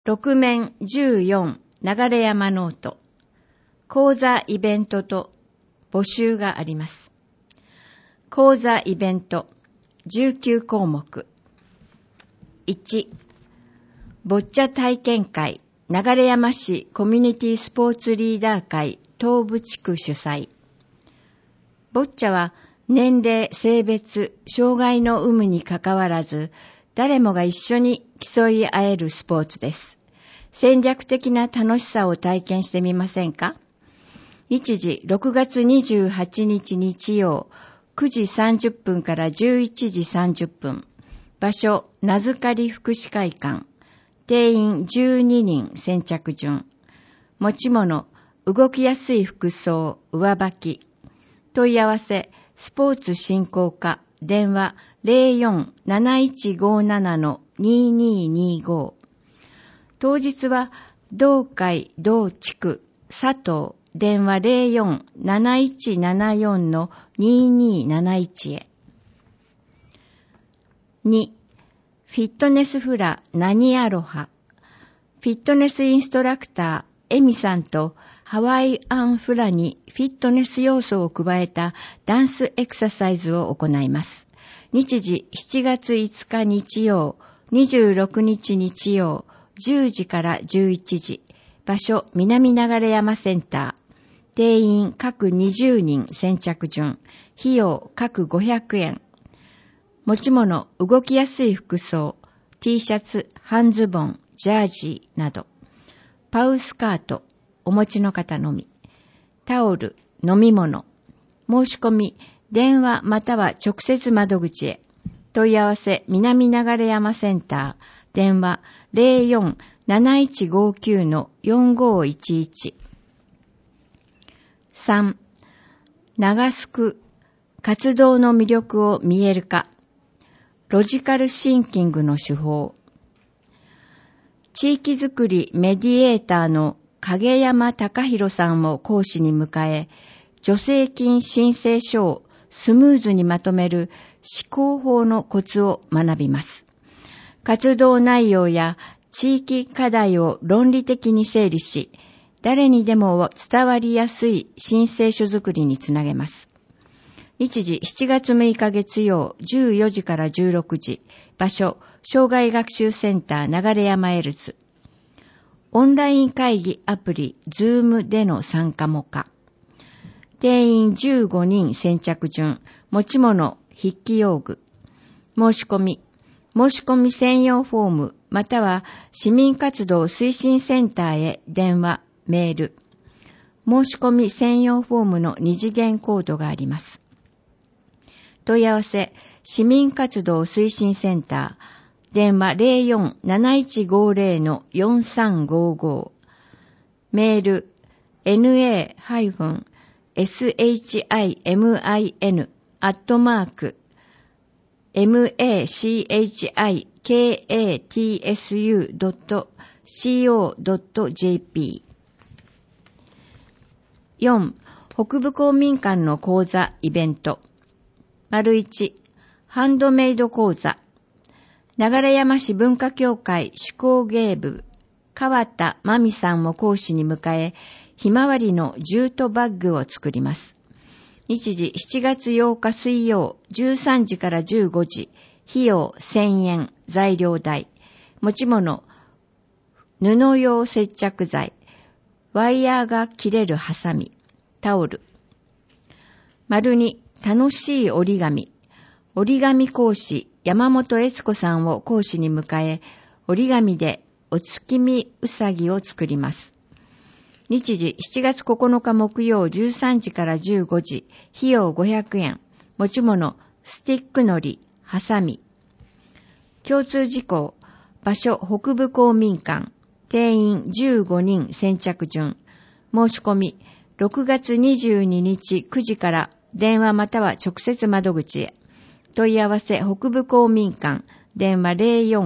6面14流山ノート講座イベントと募集があります。講座イベント19項目。1、ボッチャ体験会流山市コミュニティスポーツリーダー会東部地区主催。ボッチャは年齢、性別、障害の有無にかかわらず、誰もが一緒に競い合えるスポーツです。戦略的な楽しさを体験してみませんか？日時6月28日日曜9時30分から11時30分。場所、名塚り福祉会館。定員12人先着順。持ち物、動きやすい服装、上履き。問い合わせ、スポーツ振興課、電話 04-7157-2225。当日は、同会、同地区、佐藤、電話 04-7174-2271 へ。2、フィットネスフラ何アロハ。フィットネスインストラクター、エミさんとハワイアンフラにフィットネス要素を加えたダンスエクササイズを行います。日時7月5日日曜、26日日曜、10時から11時。場所、南流山センター。定員各20人先着順。費用各500円。持ち物、動きやすい服装、T シャツ、半ズボン、ジャージーなど。パウスカート、お持ちの方のみ。タオル、飲み物。申し込み、電話または直接窓口へ。問い合わせ、南流山センター。電話 04-7159-4511。3、長すく、活動の魅力を見える化。ロジカルシンキングの手法。地域づくりメディエーターの影山隆弘さんを講師に迎え、助成金申請書をスムーズにまとめる施行法のコツを学びます。活動内容や地域課題を論理的に整理し、誰にでも伝わりやすい申請書作りにつなげます。日時7月6日月曜14時から16時。場所、障害学習センター流山エルズ。オンライン会議アプリ Zoom での参加も可。定員15人先着順。持ち物、筆記用具。申し込み専用フォームまたは市民活動推進センターへ電話、メール。申し込み専用フォームの2次元コードがあります。問い合わせ、市民活動推進センター、電話 04-7150-4355。メール、na-hin-machikatsu.co.jp。 4、北部公民館の講座イベント。1、ハンドメイド講座。流山市文化協会手工芸部、川田真美さんを講師に迎え、ひまわりのジュートバッグを作ります。日時7月8日水曜、13時から15時。費用1000円、材料代。持ち物、布用接着剤。ワイヤーが切れるハサミ。タオル。2、楽しい折り紙。折り紙講師、山本悦子さんを講師に迎え、折り紙でお月見うさぎを作ります。日時7月9日木曜13時から15時。費用500円。持ち物、スティックのり、ハサミ。共通事項。場所、北部公民館。定員15人先着順。申し込み、6月22日9時から電話または直接窓口へ。問い合わせ、北部公民館。電話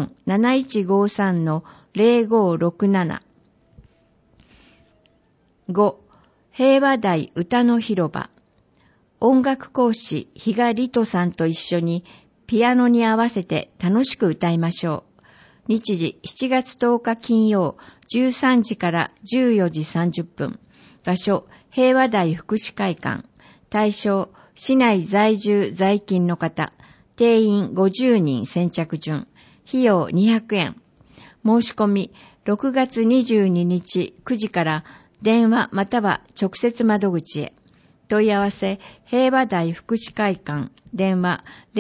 04-7153-0567。5、平和台歌の広場。音楽講師、比嘉里斗さんと一緒にピアノに合わせて楽しく歌いましょう。 日時7月10日金曜13時から14時30分。場所、平和台福祉会館。対象、市内在住在勤の方。定員50人先着順。費用200円。申し込み、6月22日9時から電話または直接窓口へ。問い合わせ、平和台福祉会館。電話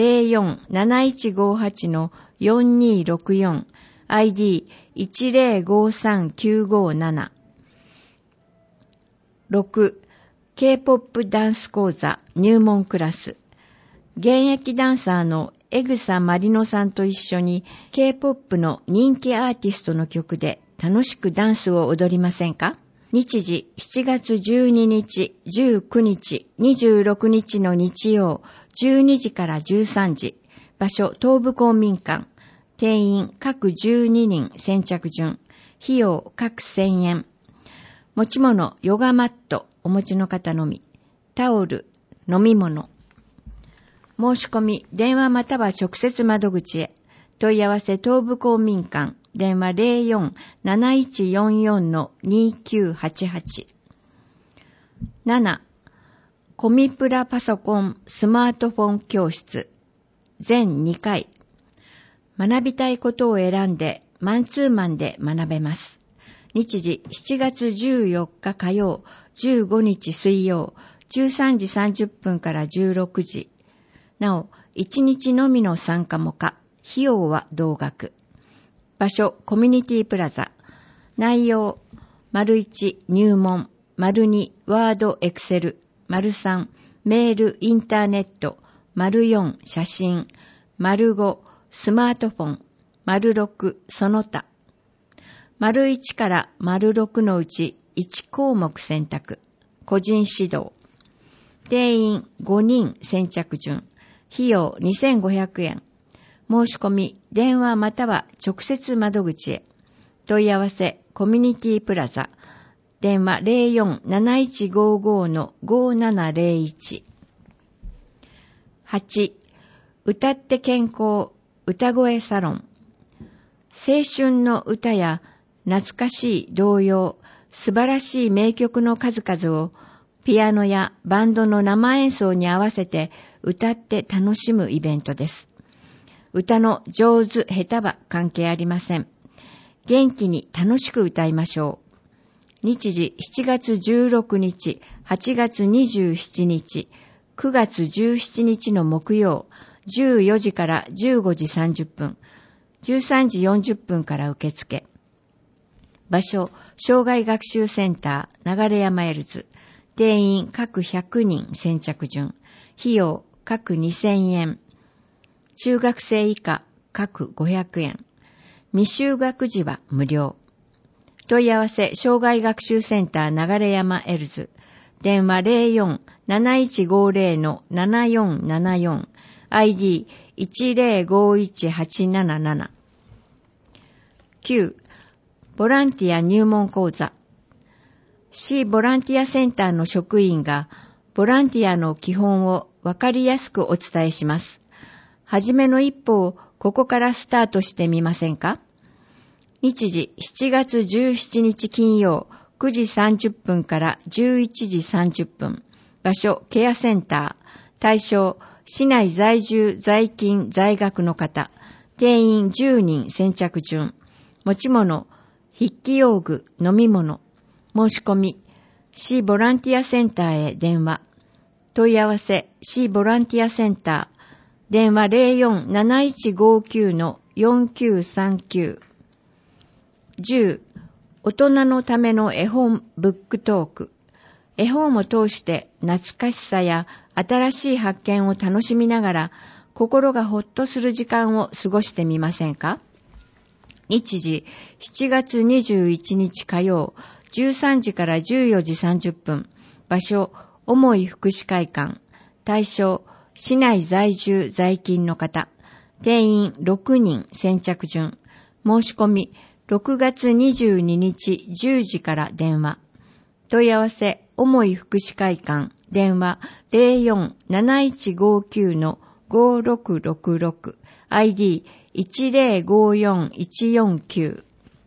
04-7158-4264。ID1053957。6. K-POP ダンス講座入門クラス。現役ダンサーの江草まりのさんと一緒に K-POP の人気アーティストの曲で楽しくダンスを踊りませんか？日時7月12日、19日、26日の日曜12時から13時。場所東武公民館。定員各12人先着順。費用各1000円。持ち物ヨガマットお持ちの方のみ。タオル、飲み物。申し込み、電話または直接窓口へ。問い合わせ東武公民館。電話 04-7144-2988。7. コミプラパソコンスマートフォン教室。全2回。学びたいことを選んでマンツーマンで学べます。日時7月14日火曜、15日水曜、13時30分から16時。なお、1日のみの参加も可。費用は同額。場所、コミュニティプラザ。内容、1、入門、2、ワード、エクセル、3、メール、インターネット、4、写真、5、スマートフォン、6、その他。1から6のうち1項目選択。個人指導。定員5人先着順。費用2500円。申し込み、電話または直接窓口へ。問い合わせ、コミュニティプラザ。電話 04-7155-5701。8. 歌って健康、歌声サロン。青春の歌や懐かしい童謡、素晴らしい名曲の数々をピアノやバンドの生演奏に合わせて歌って楽しむイベントです。歌の上手下手は関係ありません。元気に楽しく歌いましょう。日時7月16日、8月27日、9月17日の木曜、14時から15時30分、13時40分から受付。場所、障害学習センター、流山エルズ。定員各100人先着順。費用各2000円。中学生以下各500円。未就学時は無料。問い合わせ、障害学習センター、流山エルズ。電話 04-7150-7474。ID1051877。9. ボランティア入門講座。市ボランティアセンターの職員がボランティアの基本をわかりやすくお伝えします。はじめの一歩をここからスタートしてみませんか？日時7月17日金曜9時30分から11時30分。場所、ケアセンター。対象、市内在住在勤在学の方。定員10人先着順。持ち物、筆記用具、飲み物。申し込み、市ボランティアセンターへ電話。問い合わせ、市ボランティアセンター。電話 04-7159-4939。10. 大人のための絵本ブックトーク。絵本を通して懐かしさや新しい発見を楽しみながら心がほっとする時間を過ごしてみませんか？日時7月21日火曜13時から14時30分。場所、重い福祉会館。対象、市内在住在勤の方。定員6人先着順。申し込み、6月22日10時から電話。問い合わせ、重い福祉会館。電話 04-7159-5000。 5666 ID1054149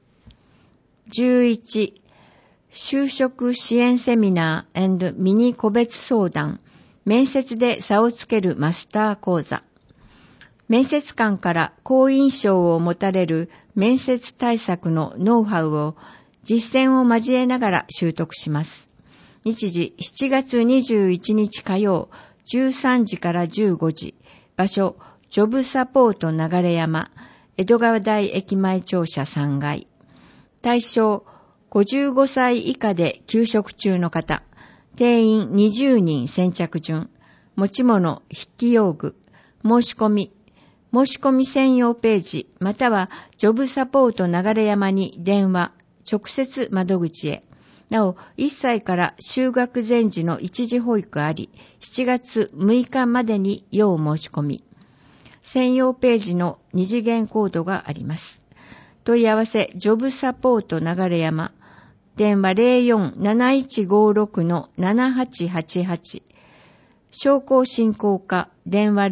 11. 就職支援セミナー&ミニ個別相談、面接で差をつけるマスター講座。面接官から好印象を持たれる面接対策のノウハウを実践を交えながら習得します。日時7月21日火曜13時から15時。場所、ジョブサポート流山、江戸川台駅前庁舎3階。対象、55歳以下で休職中の方。定員20人先着順。持ち物、筆記用具。申し込み専用ページ、またはジョブサポート流山に電話、直接窓口へ。なお、1歳から就学前時の一時保育あり、7月6日までに要申し込み。専用ページの二次元コードがあります。問い合わせ、ジョブサポート流山。電話 04-7156-7888。商工振興課、電話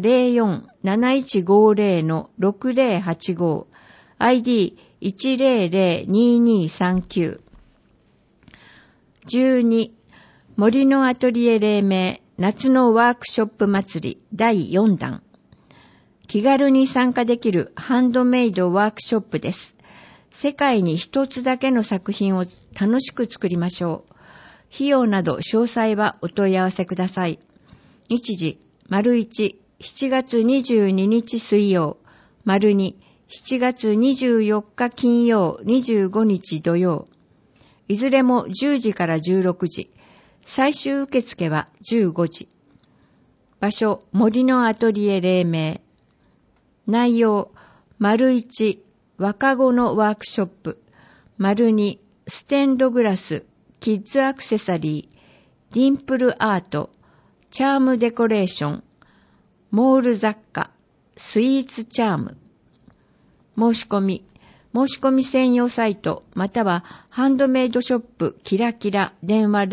04-7150-6085。ID1002239。12. 森のアトリエ黎明夏のワークショップ祭り第4弾。気軽に参加できるハンドメイドワークショップです。世界に一つだけの作品を楽しく作りましょう。費用など詳細はお問い合わせください。日時、1、7月22日水曜、2、7月24日金曜、25日土曜。いずれも10時から16時。最終受付は15時。場所、森のアトリエ黎明。内容、1、若子のワークショップ。2、ステンドグラス、キッズアクセサリー、ディンプルアート、チャームデコレーション、モール雑貨、スイーツチャーム。申し込み専用サイト、またはハンドメイドショップキラキラ、電話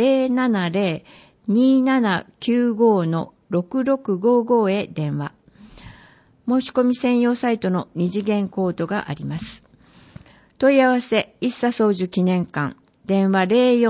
070-2795-6655 へ電話。申し込み専用サイトの二次元コードがあります。問い合わせ、一茶宗樹記念館、電話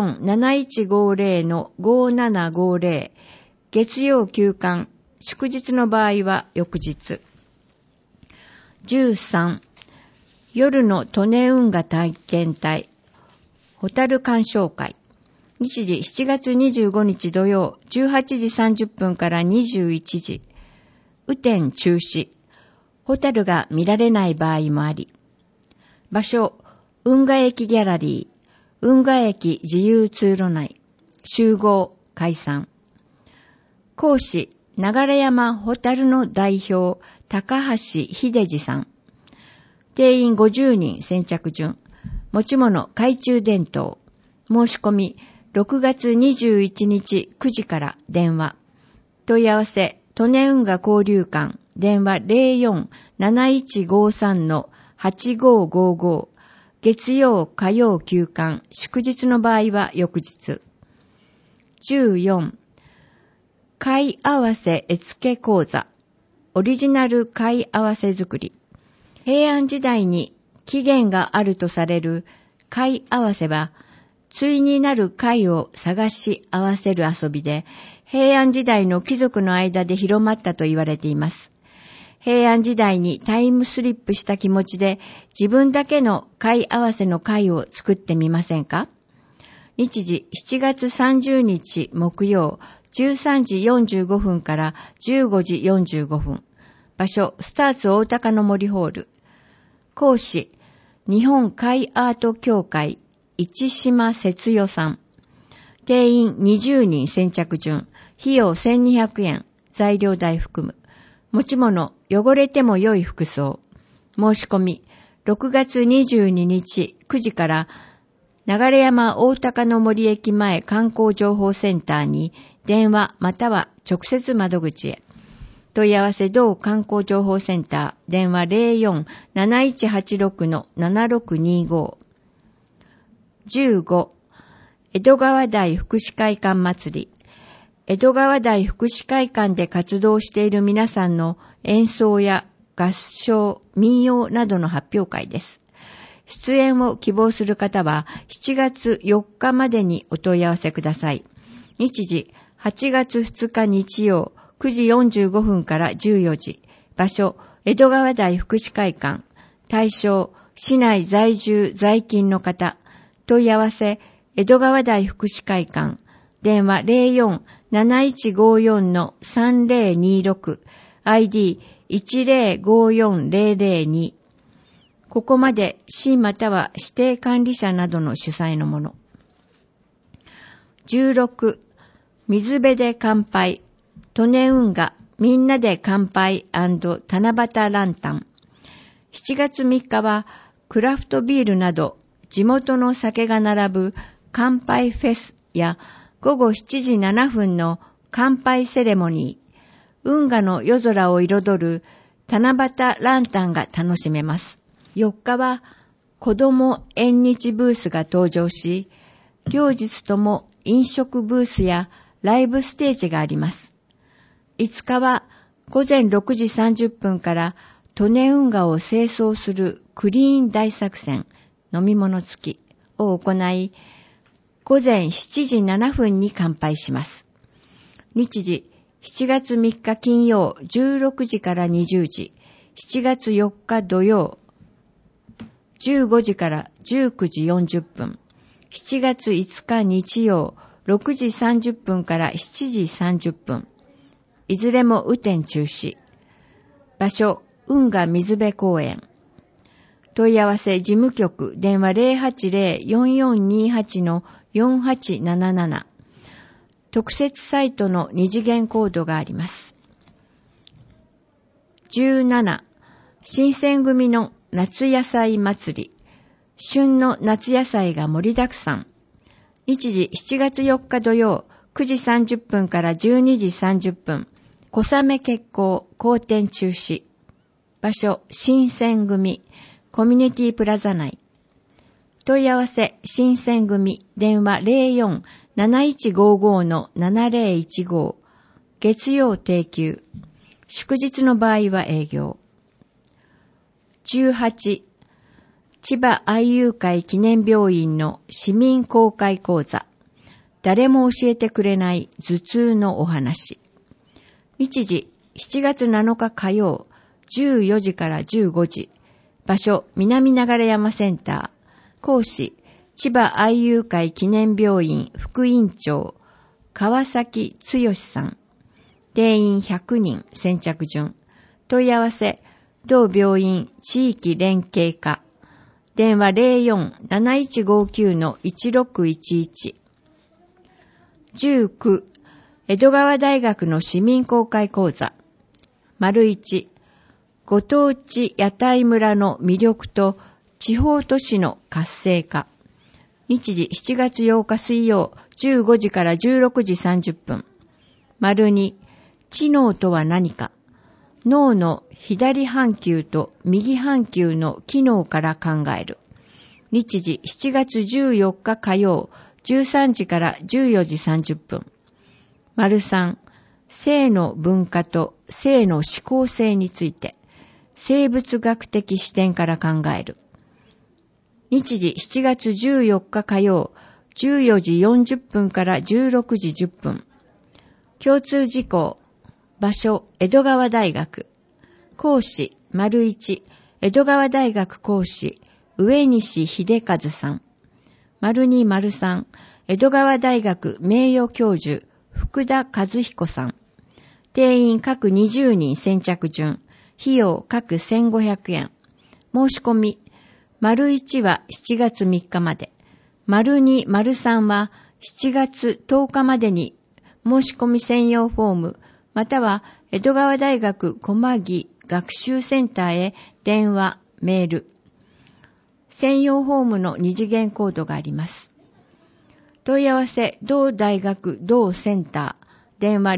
04-7150-5750、月曜休館、祝日の場合は翌日。13、夜の利根運河体験隊、ホタル鑑賞会。日時7月25日土曜、18時30分から21時。雨天中止。ホタルが見られない場合もあり。場所、運河駅ギャラリー、運河駅自由通路内。集合、解散。講師、流山ホタルの代表、高橋秀治さん。定員50人先着順。持ち物、懐中電灯。申し込み、6月21日9時から電話。問い合わせ、利根運河交流館。電話 04-7153-8555。月曜、火曜休館。祝日の場合は翌日。14. 貝合わせ絵付け講座。オリジナル貝合わせ作り。平安時代に起源があるとされる貝合わせは、対になる貝を探し合わせる遊びで、平安時代の貴族の間で広まったと言われています。平安時代にタイムスリップした気持ちで、自分だけの貝合わせの貝を作ってみませんか？日時7月30日木曜、13時45分から15時45分。場所、スターツ大高の森ホール。講師、日本貝アート協会、市島節代さん。定員20人先着順。費用1200円。材料代含む。持ち物、汚れても良い服装。申し込み、6月22日9時から、流山大高の森駅前観光情報センターに電話または直接窓口へ。問い合わせ同観光情報センター、電話 04-7186-7625。15. 江戸川台福祉会館祭り。 江戸川台福祉会館で活動している皆さんの演奏や合唱、民謡などの発表会です。出演を希望する方は7月4日までにお問い合わせください。日時8月2日日曜9時45分から14時。場所江戸川台福祉会館。対象市内在住在勤の方。問い合わせ江戸川台福祉会館。電話 04-7154-3026 ID10540002。ここまで市または指定管理者などの主催のもの。16、水辺で乾杯、利根運河、みんなで乾杯&七夕ランタン。7月3日はクラフトビールなど地元の酒が並ぶ乾杯フェスや午後7時7分の乾杯セレモニー、運河の夜空を彩る七夕ランタンが楽しめます。4日は子ども縁日ブースが登場し、両日とも飲食ブースやライブステージがあります。5日は午前6時30分から利根運河を清掃するクリーン大作戦飲み物付きを行い、午前7時7分に乾杯します。日時7月3日金曜16時から20時、7月4日土曜15時から19時40分、7月5日日曜6時30分から7時30分、いずれも雨天中止。場所、運河水辺公園。問い合わせ事務局、電話 080-4428-4877。特設サイトの二次元コードがあります。17、新選組の夏野菜祭り。旬の夏野菜が盛りだくさん。日時7月4日土曜9時30分から12時30分。小雨決行、後天中止。場所、新選組、コミュニティプラザ内。問い合わせ、新選組、電話 04-7155-7015。月曜定休。祝日の場合は営業。18、千葉愛友会記念病院の市民公開講座。誰も教えてくれない頭痛のお話。日時、7月7日火曜、14時から15時。場所、南流山センター。講師、千葉愛友会記念病院副院長、川崎剛さん。定員100人、先着順。問い合わせ、同病院地域連携課。電話 04-7159-1611。19、江戸川大学の市民公開講座。1、ご当地屋台村の魅力と地方都市の活性化。日時7月8日水曜15時から16時30分。2、知能とは何か。脳の左半球と右半球の機能から考える。日時7月14日火曜13時から14時30分。3、性の文化と性の思考性について、生物学的視点から考える。日時7月14日火曜14時40分から16時10分。共通事項。場所、江戸川大学。講師、1、江戸川大学講師、上西秀和さん。2、3、江戸川大学名誉教授、福田和彦さん。定員各20人先着順。費用各1500円。申し込み。1は7月3日まで。2、3は7月10日までに申し込み専用フォーム、または江戸川大学駒木学習センターへ電話、メール。専用フォームの二次元コードがあります。問い合わせ、同大学同センター。電話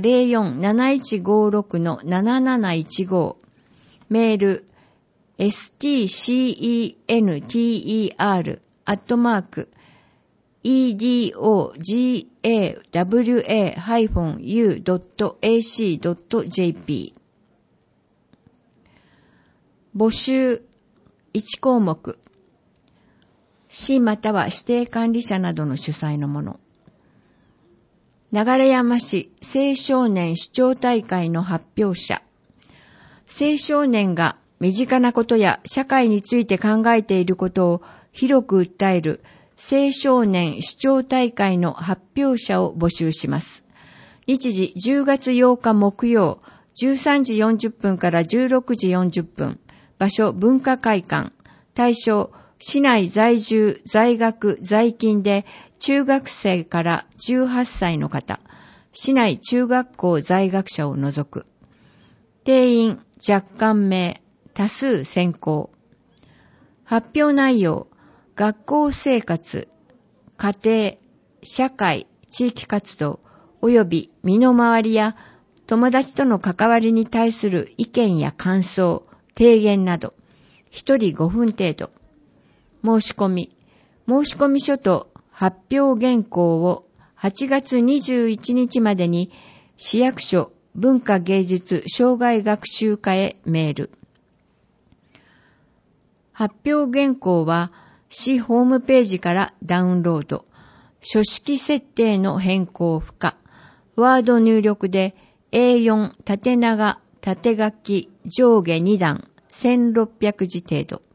04-7156-7715。メール、stcenter@ edogawa-u.ac.jp。 募集1項目。市または指定管理者などの主催のもの。流山市青少年主張大会の発表者。青少年が身近なことや社会について考えていることを広く訴える青少年主張大会の発表者を募集します。日時10月8日木曜13時40分から16時40分。場所文化会館。対象市内在住、在学、在勤で中学生から18歳の方。市内中学校在学者を除く。定員若干名。多数選考。発表内容、学校生活、家庭、社会、地域活動、及び身の回りや友達との関わりに対する意見や感想、提言など、1人5分程度。申し込み書と発表原稿を8月21日までに市役所文化芸術障害学習課へメール。発表原稿は市ホームページからダウンロード。書式設定の変更不可。ワード入力で A4 縦長縦書き上下2段1600字程度。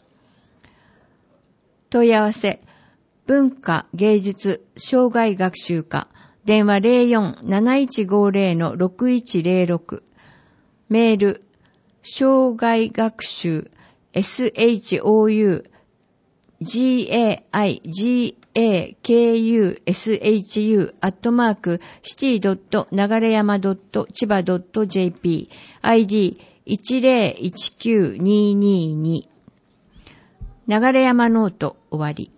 問い合わせ文化芸術障害学習課電話 04-7150-6106 メール障害学習shougakushu@city.nagareyama.chiba.jp ID 1019222 流山ノート終わり。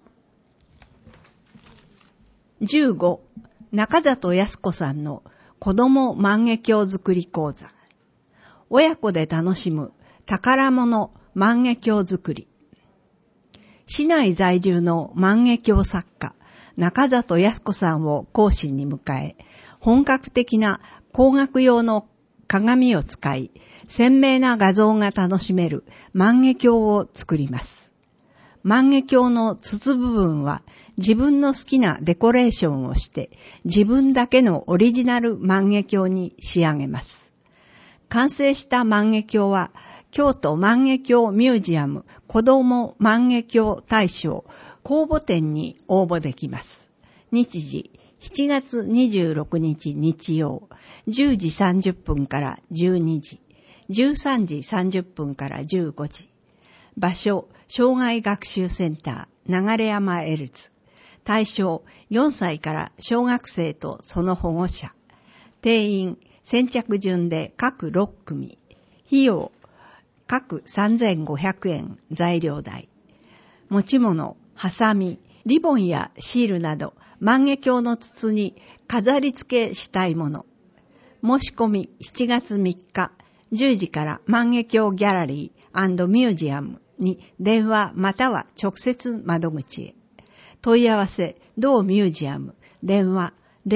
15. 中里康子さんの子供万華鏡作り講座。親子で楽しむ宝物万華鏡作り。市内在住の万華鏡作家、中里康子さんを講師に迎え、本格的な光学用の鏡を使い、鮮明な画像が楽しめる万華鏡を作ります。万華鏡の筒部分は自分の好きなデコレーションをして自分だけのオリジナル万華鏡に仕上げます。完成した万華鏡は京都万華鏡ミュージアム子ども万華鏡大賞公募展に応募できます。日時7月26日日曜10時30分から12時、13時30分から15時。場所障害学習センター流山エルズ。対象4歳から小学生とその保護者。定員先着順で各6組。費用各3500円材料代。持ち物、ハサミ、リボンやシールなど万華鏡の筒に飾り付けしたいもの。申し込み7月3日10時から万華鏡ギャラリー&ミュージアムに電話または直接窓口へ。問い合わせ同ミュージアム電話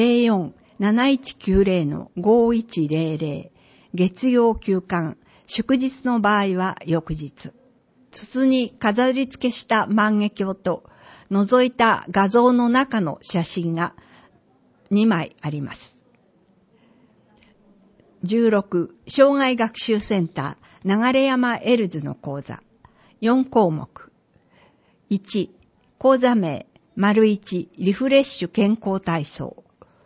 04-7190-5100 月曜休館祝日の場合は翌日。筒に飾り付けした万華鏡と覗いた画像の中の写真が2枚あります。16. 障害学習センター流山エルズの講座4項目。1. 講座名 ① リフレッシュ健康体操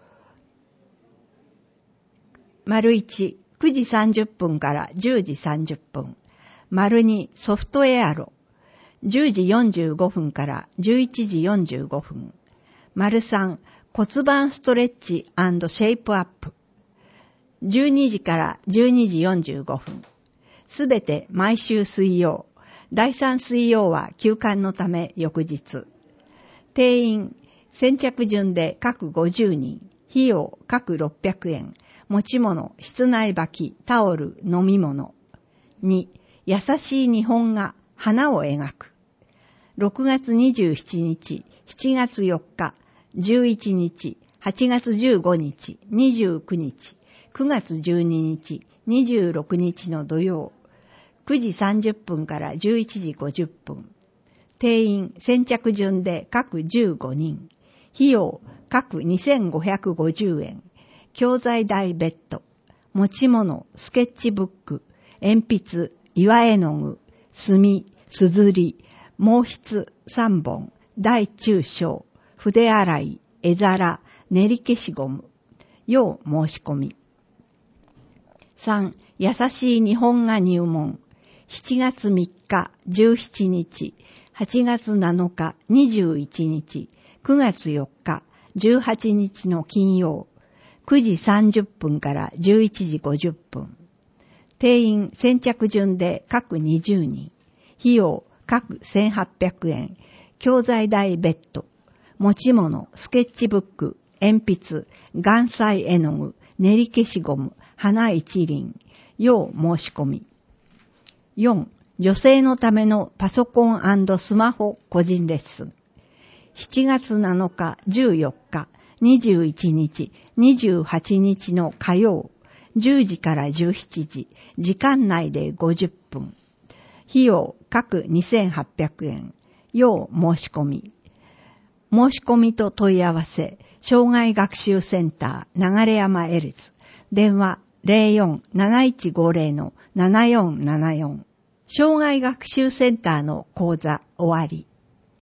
①9 時30分から10時30分 ② ソフトエアロ10時45分から11時45分 ③ 骨盤ストレッチ&シェイプアップ12時から12時45分すべて毎週水曜第3水曜は休館のため翌日定員先着順で各50人費用各600円持ち物室内履きタオル飲み物2優しい日本画花を描く6月27日7月4日 11日、8月15日、29日、9月12日、26日の土曜、9時30分から11時50分。定員先着順で各15人。費用各2550円。教材代別途。持ち物、スケッチブック、鉛筆、岩絵の具、墨、すずり、毛筆3本、大中小、筆洗い、絵皿、練り消しゴム。要申し込み。3. 優しい日本画入門。7月3日、17日、8月7日、21日、9月4日、18日の金曜、9時30分から11時50分。定員先着順で各20人。費用各1800円。教材代別途。持ち物、スケッチブック、鉛筆、顔彩絵の具、練り消しゴム、花一輪。要申し込み。4. 女性のためのパソコン&スマホ個人レッスン。7月7日、14日、21日、28日の火曜、10時から17時、時間内で50分。費用各2800円。要申し込み。申し込みと問い合わせ、障害学習センター、流山エルズ。電話 04-7150-7474。障害学習センターの講座終わり。